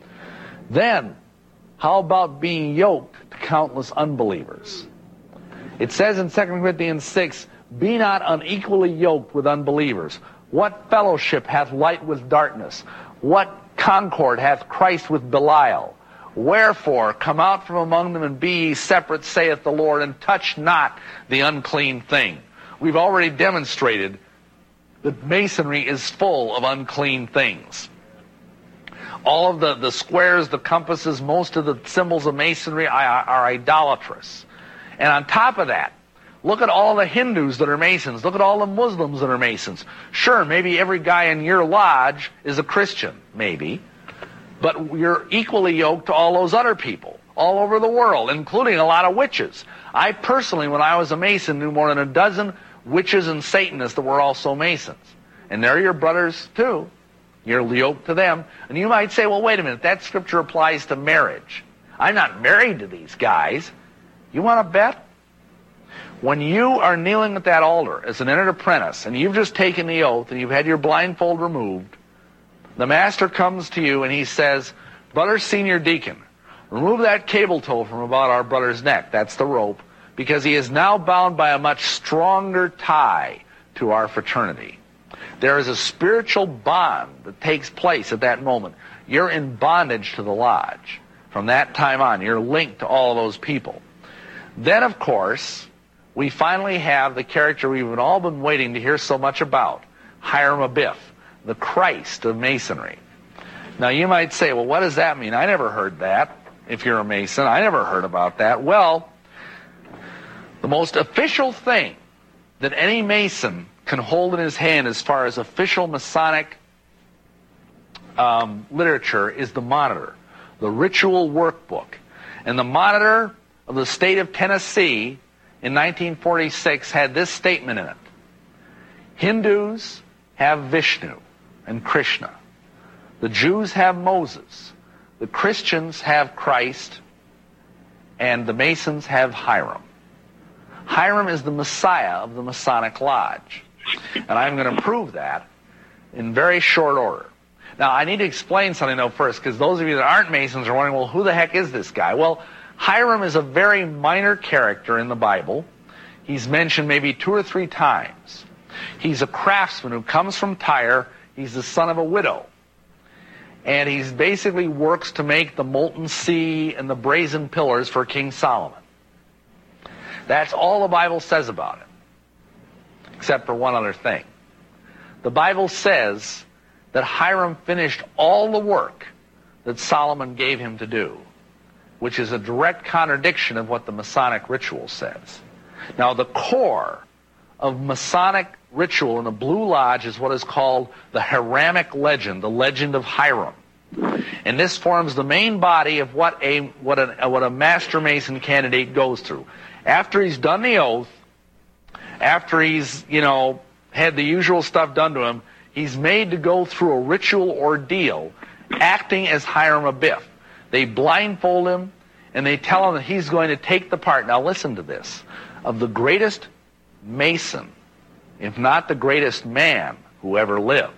Then, how about being yoked to countless unbelievers? It says in Second Corinthians six, be not unequally yoked with unbelievers. What fellowship hath light with darkness? What concord hath Christ with Belial? Wherefore, come out from among them and be ye separate, saith the Lord, and touch not the unclean thing. We've already demonstrated that Masonry is full of unclean things. All of the, the squares, the compasses, most of the symbols of Masonry are, are idolatrous. And on top of that, look at all the Hindus that are Masons. Look at all the Muslims that are Masons. Sure, maybe every guy in your lodge is a Christian, maybe. But you're equally yoked to all those other people all over the world, including a lot of witches. I personally, when I was a Mason, knew more than a dozen witches and Satanists that were also Masons. And they're your brothers, too. You're yoked to them. And you might say, well, wait a minute, that scripture applies to marriage. I'm not married to these guys. You want to bet? When you are kneeling at that altar as an entered apprentice, and you've just taken the oath, and you've had your blindfold removed, the master comes to you and he says, Brother Senior Deacon, remove that cable tow from about our brother's neck. That's the rope, because he is now bound by a much stronger tie to our fraternity. There is a spiritual bond that takes place at that moment. You're in bondage to the lodge. From that time on, you're linked to all of those people. Then, of course, we finally have the character we've all been waiting to hear so much about, Hiram Abiff, the Christ of Masonry. Now, you might say, well, what does that mean? I never heard that. If you're a Mason, I never heard about that. Well, the most official thing that any Mason can hold in his hand as far as official Masonic um, literature is the Monitor, the Ritual Workbook. And the Monitor of the state of Tennessee in nineteen forty-six had this statement in it. Hindus have Vishnu and Krishna. The Jews have Moses. The Christians have Christ. And the Masons have Hiram. Hiram is the Messiah of the Masonic Lodge. And I'm going to prove that in very short order. Now, I need to explain something, though, first, because those of you that aren't Masons are wondering, well, who the heck is this guy? Well, Hiram is a very minor character in the Bible. He's mentioned maybe two or three times. He's a craftsman who comes from Tyre. He's the son of a widow. And he basically works to make the molten sea and the brazen pillars for King Solomon. That's all the Bible says about him, except for one other thing. The Bible says that Hiram finished all the work that Solomon gave him to do, which is a direct contradiction of what the Masonic ritual says. Now, the core of Masonic ritual in the Blue Lodge is what is called the Hiramic legend, the legend of Hiram. And this forms the main body of what a what a what a Master Mason candidate goes through. After he's done the oath, after he's, you know, had the usual stuff done to him, he's made to go through a ritual ordeal, acting as Hiram Abiff. They blindfold him, and they tell him that he's going to take the part, now listen to this, of the greatest Mason, if not the greatest man who ever lived.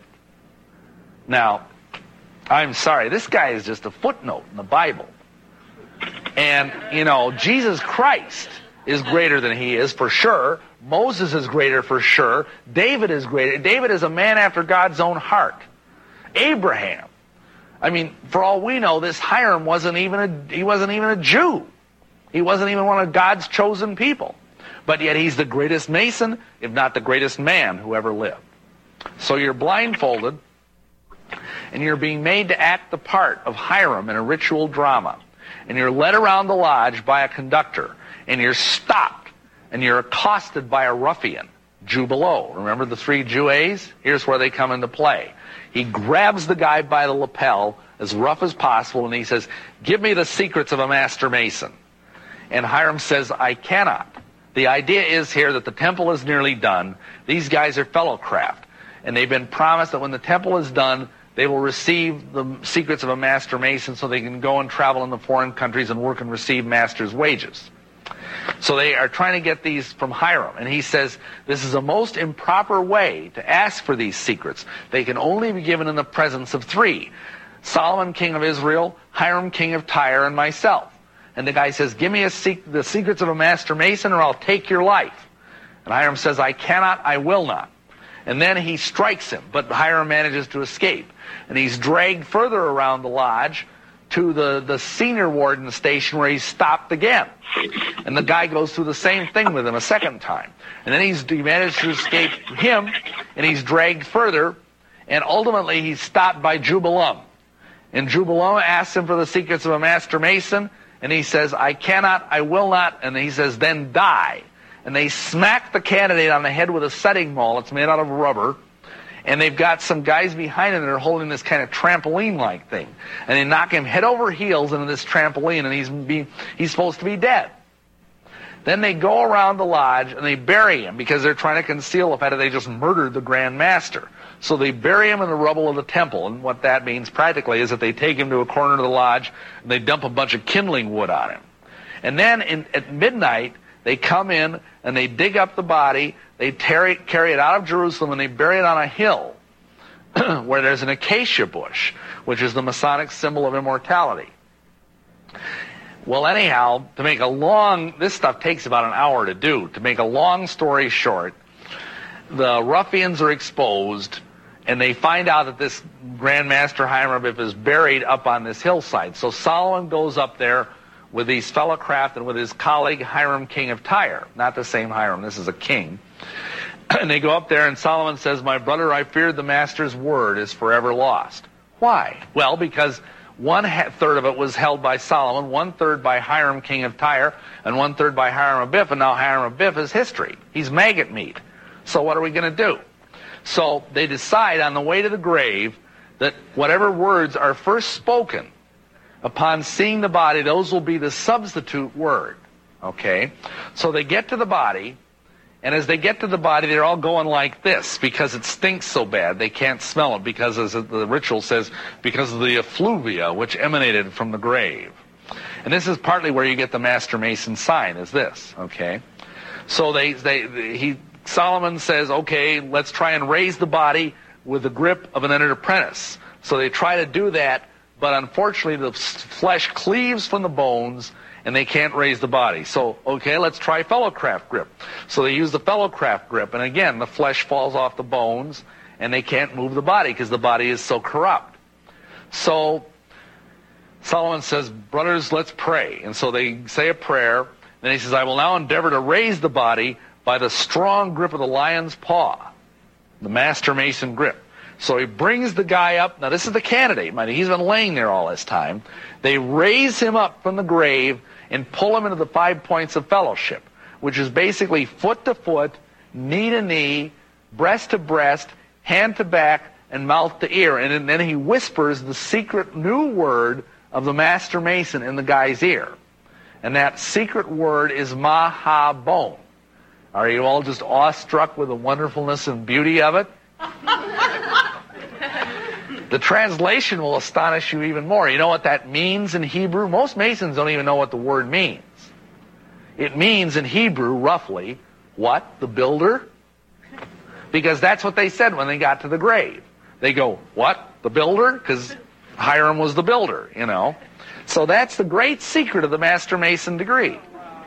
Now, I'm sorry, this guy is just a footnote in the Bible. And, you know, Jesus Christ is greater than he is, for sure. Moses is greater, for sure. David is greater. David is a man after God's own heart. Abraham. I mean, for all we know, this Hiram wasn't even a, he wasn't even a Jew. He wasn't even one of God's chosen people. But yet he's the greatest Mason, if not the greatest man who ever lived. So you're blindfolded, and you're being made to act the part of Hiram in a ritual drama. And you're led around the lodge by a conductor, and you're stopped, and you're accosted by a ruffian, Jew below. Remember the three Jew A's? Here's where they come into play. He grabs the guy by the lapel, as rough as possible, and he says, give me the secrets of a Master Mason. And Hiram says, I cannot. The idea is here that the temple is nearly done. These guys are fellow craft, and they've been promised that when the temple is done, they will receive the secrets of a Master Mason so they can go and travel in the foreign countries and work and receive master's wages. So they are trying to get these from Hiram. And he says, this is a most improper way to ask for these secrets. They can only be given in the presence of three. Solomon, king of Israel, Hiram, king of Tyre, and myself. And the guy says, give me a sec- the secrets of a Master Mason or I'll take your life. And Hiram says, I cannot, I will not. And then he strikes him, but Hiram manages to escape. And he's dragged further around the lodge to the, the senior warden station where he's stopped again. And the guy goes through the same thing with him a second time. And then he's, he managed to escape him, and he's dragged further, and ultimately he's stopped by Jubileum. And Jubileum asks him for the secrets of a master mason, and he says, I cannot, I will not, and he says, then die. And they smack the candidate on the head with a setting maul. It's made out of rubber. And they've got some guys behind him that are holding this kind of trampoline-like thing. And they knock him head over heels into this trampoline, and he's being, he's supposed to be dead. Then they go around the lodge, and they bury him because they're trying to conceal the fact that they just murdered the Grand Master. So they bury him in the rubble of the temple, and what that means practically is that they take him to a corner of the lodge, and they dump a bunch of kindling wood on him. And then in, at midnight, they come in, and they dig up the body, they carry, carry it out of Jerusalem, and they bury it on a hill where there's an acacia bush, which is the Masonic symbol of immortality. Well, anyhow, to make a long, this stuff takes about an hour to do. To make a long story short, the ruffians are exposed, and they find out that this Grand Master Hiram Abiff is buried up on this hillside. So Solomon goes up there with his fellow craft and with his colleague Hiram, king of Tyre. Not the same Hiram, this is a king. And they go up there, and Solomon says, my brother, I fear the master's word is forever lost. Why? Well, because one third of it was held by Solomon, one third by Hiram, king of Tyre, and one third by Hiram Abiff, and now Hiram Abiff is history. He's maggot meat. So what are we going to do? So they decide on the way to the grave that whatever words are first spoken upon seeing the body, those will be the substitute word. Okay? So they get to the body, and as they get to the body, they're all going like this because it stinks so bad they can't smell it because, as the ritual says, because of the effluvia which emanated from the grave. And this is partly where you get the Master Mason sign, is this. Okay? So they, they, he, Solomon says, okay, let's try and raise the body with the grip of an entered apprentice. So they try to do that, but unfortunately the flesh cleaves from the bones, and they can't raise the body. So, okay, let's try fellowcraft grip. So they use the fellowcraft grip, and again, the flesh falls off the bones, and they can't move the body because the body is so corrupt. So Solomon says, brothers, let's pray. And so they say a prayer. Then he says, I will now endeavor to raise the body by the strong grip of the lion's paw, the Master Mason grip. So he brings the guy up. Now, this is the candidate. Mind you, he's been laying there all this time. They raise him up from the grave and pull him into the five points of fellowship, which is basically foot to foot, knee to knee, breast to breast, hand to back, and mouth to ear. And then he whispers the secret new word of the Master Mason in the guy's ear. And that secret word is Mahabon. Are you all just awestruck with the wonderfulness and beauty of it? The translation will astonish you even more. You know what that means in Hebrew? Most Masons don't even know what the word means. It means in Hebrew, roughly, what? The builder? Because that's what they said when they got to the grave. They go, what? The builder? Because Hiram was the builder, you know. So that's the great secret of the Master Mason degree.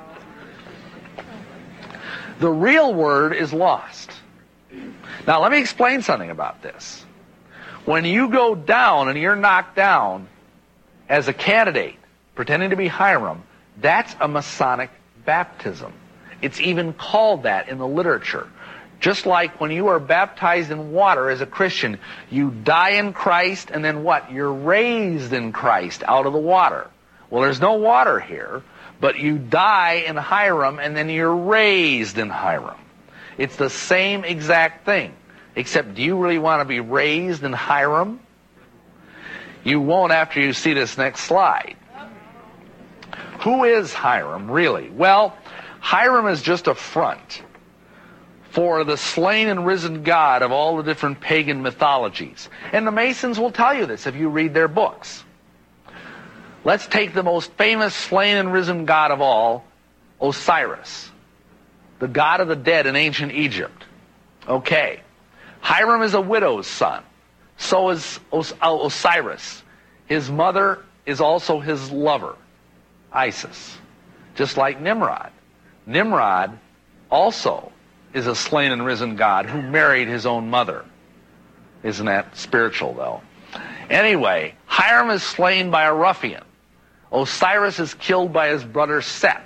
The real word is lost. Now, let me explain something about this. When you go down and you're knocked down as a candidate, pretending to be Hiram, that's a Masonic baptism. It's even called that in the literature. Just like when you are baptized in water as a Christian, you die in Christ, and then what? You're raised in Christ out of the water. Well, there's no water here, but you die in Hiram, and then you're raised in Hiram. It's the same exact thing. Except, do you really want to be raised in Hiram? You won't after you see this next slide. Who is Hiram, really? Well, Hiram is just a front for the slain and risen God of all the different pagan mythologies. And the Masons will tell you this if you read their books. Let's take the most famous slain and risen God of all, Osiris, the god of the dead in ancient Egypt. Okay. Hiram is a widow's son. So is Os- Osiris. His mother is also his lover, Isis. Just like Nimrod. Nimrod also is a slain and risen god who married his own mother. Isn't that spiritual, though? Anyway, Hiram is slain by a ruffian. Osiris is killed by his brother Set.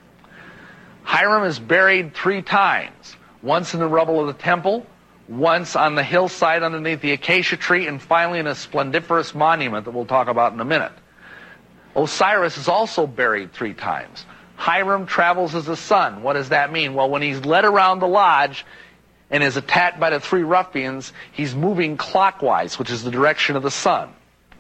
Hiram is buried three times, once in the rubble of the temple, once on the hillside underneath the acacia tree, and finally in a splendiferous monument that we'll talk about in a minute. Osiris is also buried three times. Hiram travels as a sun. What does that mean? Well, when he's led around the lodge and is attacked by the three ruffians, he's moving clockwise, which is the direction of the sun.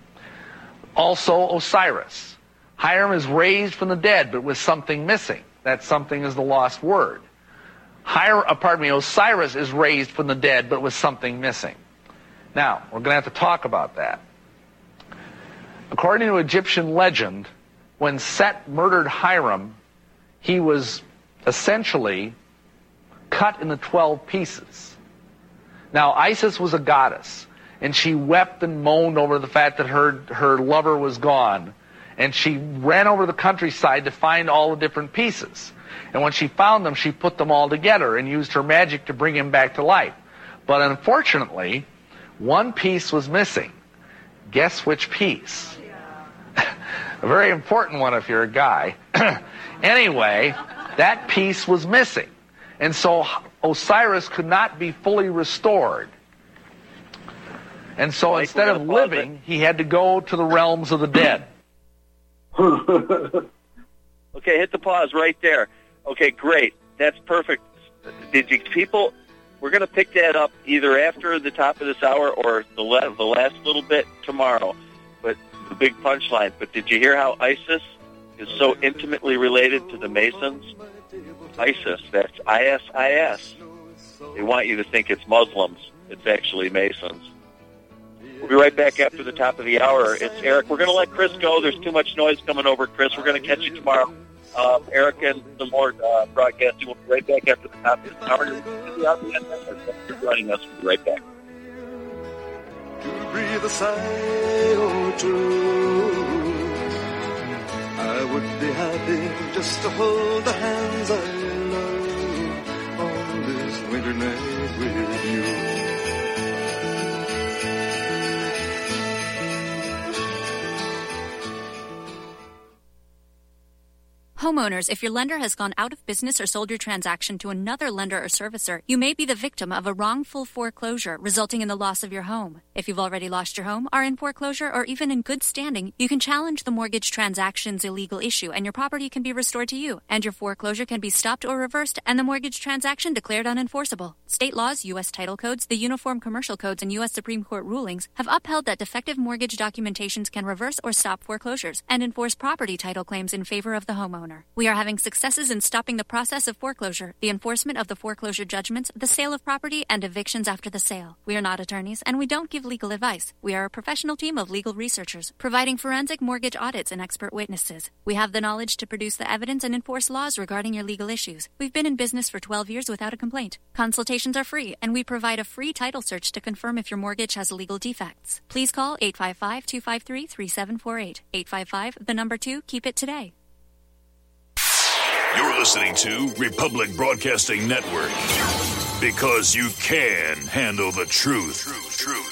Also, Osiris. Hiram is raised from the dead, but with something missing. That something is the lost word. Hiram, uh, pardon me, Osiris is raised from the dead, but with something missing. Now, we're going to have to talk about that. According to Egyptian legend, when Set murdered Hiram, he was essentially cut into twelve pieces. Now, Isis was a goddess, and she wept and moaned over the fact that her, her lover was gone. And she ran over the countryside to find all the different pieces. And when she found them, she put them all together and used her magic to bring him back to life. But unfortunately, one piece was missing. Guess which piece? A very important one if you're a guy. Anyway, that piece was missing. And so Osiris could not be fully restored. And so instead of living, he had to go to the realms of the dead. Okay, hit the pause right there. Okay, great. That's perfect. Did you people? We're going to pick that up either after the top of this hour or the la- the last little bit tomorrow. But the big punchline. But did you hear how ISIS is so intimately related to the Masons? ISIS. That's I S I S. They want you to think it's Muslims. It's actually Masons. We'll be right back after the top of the hour. It's Eric. We're going to let Chris go. There's too much noise coming over, Chris. We're going to catch you tomorrow. Um, Eric and some more uh, broadcasting. We'll be right back after the top of the hour. Thanks for joining us. We'll be right back. To breathe a sigh or two, I would be happy just to hold the hands I love on this winter night with you. Homeowners, if your lender has gone out of business or sold your transaction to another lender or servicer, you may be the victim of a wrongful foreclosure resulting in the loss of your home. If you've already lost your home, are in foreclosure, or even in good standing, you can challenge the mortgage transaction's illegal issue and your property can be restored to you, and your foreclosure can be stopped or reversed and the mortgage transaction declared unenforceable. State laws, U S title codes, the Uniform Commercial Codes, and U S Supreme Court rulings have upheld that defective mortgage documentations can reverse or stop foreclosures and enforce property title claims in favor of the homeowner. We are having successes in stopping the process of foreclosure, the enforcement of the foreclosure judgments, the sale of property, and evictions after the sale. We are not attorneys, and we don't give legal advice. We are a professional team of legal researchers, providing forensic mortgage audits and expert witnesses. We have the knowledge to produce the evidence and enforce laws regarding your legal issues. We've been in business for twelve years without a complaint. Consultations are free, and we provide a free title search to confirm if your mortgage has legal defects. Please call eight five five, two five three, three seven four eight. eight five five, the number two, keep it today. You're listening to Republic Broadcasting Network, because you can handle the truth. Truth, truth.